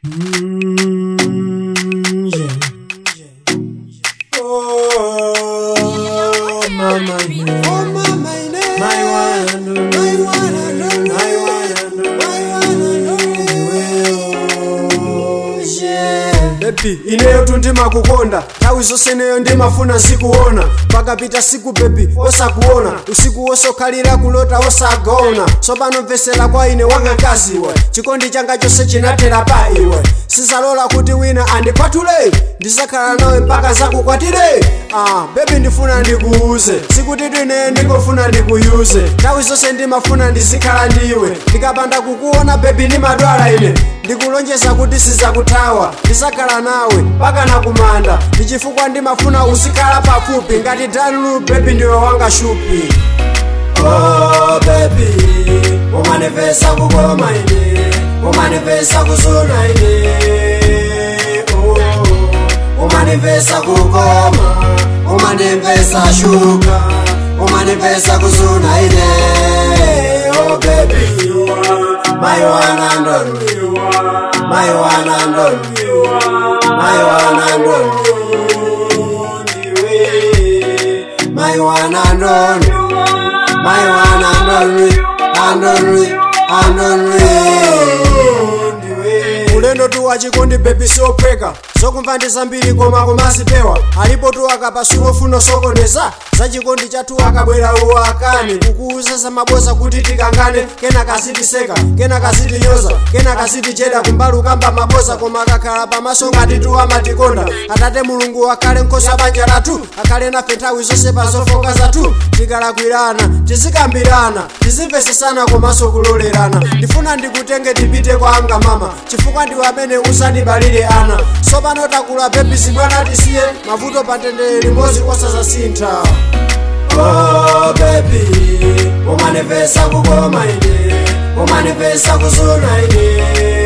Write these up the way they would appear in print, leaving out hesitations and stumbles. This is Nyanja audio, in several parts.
Yeah. Oh, mama, oh, mama, my one and only, my one and only, my one and only, my one and only. Yeah. Baby, ineyo tundima kukonda tawi zose neyo ndimafuna sikuona pakapita siku baby osakuona usiku wosokalira kulota osagona sopano mvesera kwa ine wakakazi iwe chikondi changa chose chinatera pa iwe sizalola kuti wina andikwatule ndisakhala nawe mpaka zakukwatire baby ndifuna ndikuuze sikuti twine ndikofuna ndikuyuze tawi zose ndimafuna ndizikhala ndiwe ndikapanda kukuona baby ndimadwala ine ndikulonjeza kuti sizakuthawa ndisakhala nawe mpaka nakumanda ndichifukwa ndimafuna uzikhala pafupi ngati Danlu baby ndiwe wanga shupi. Oh baby umanifesa kukoma ine umanifesa kuzuna ine umanifesa kukoma umanifesa shuka umanifesa kuzuna ine. Oh baby you are my one and only, my one and only, my one and only, my one and only, my one and only, and only, and only. Ulendo tu wachikondi baby sopeka sokumva ndizambiri koma kumazipewa alipo tu akapasulo funo sokoneza zachikondi chathu akabwera uwakane kukuuza za maboza kuti tikangane kena kazitiseka kena kazitinyoza kena kaziticheda kumbali ukamba maboza koma akakhala pamaso ngati tu amatikonda atate mulungu akhale nkhosa banja lathu akhale nafe nthawi zonse pazofoka zathu tikalakwirana tizikambirana tizimvesesana komanso kulolerana ndifuna ndikutenge tipite kwa anga mama chifukwa ndiwe amene uzandibalire ana sopano takula baby zibwana tisiye mavuto patendere limodzi kwasazasintha. Oh baby umanifesa kukoma ine umanifesa kuzuna ine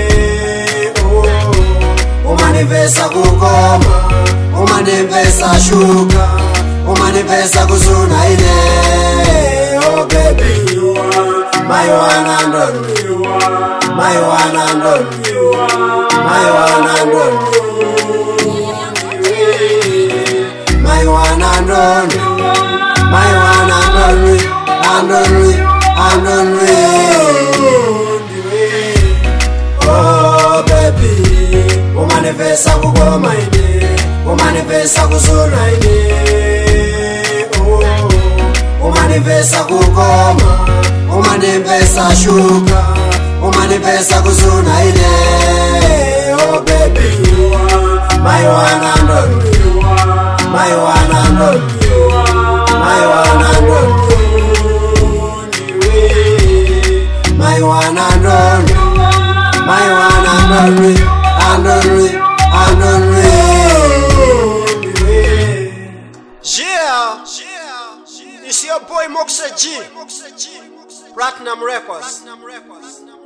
umanifesa kukoma umanifesa shuka umanifesa kuzuna ine. Oh baby you are my one and only, my one and only, my one and only, my one and only, my one and only, and only, and only. Oh baby umanifesa kukoma ine umanifesa kuzuna ine umanifesa kukoma umanifesa shuka umanifesa kuzuna ine. Oh baby you are my one and only, my one and only, my one and only, my one and only, my one and only, and only, and only. Yeah, it's your boy Moxa G, Platinum Records.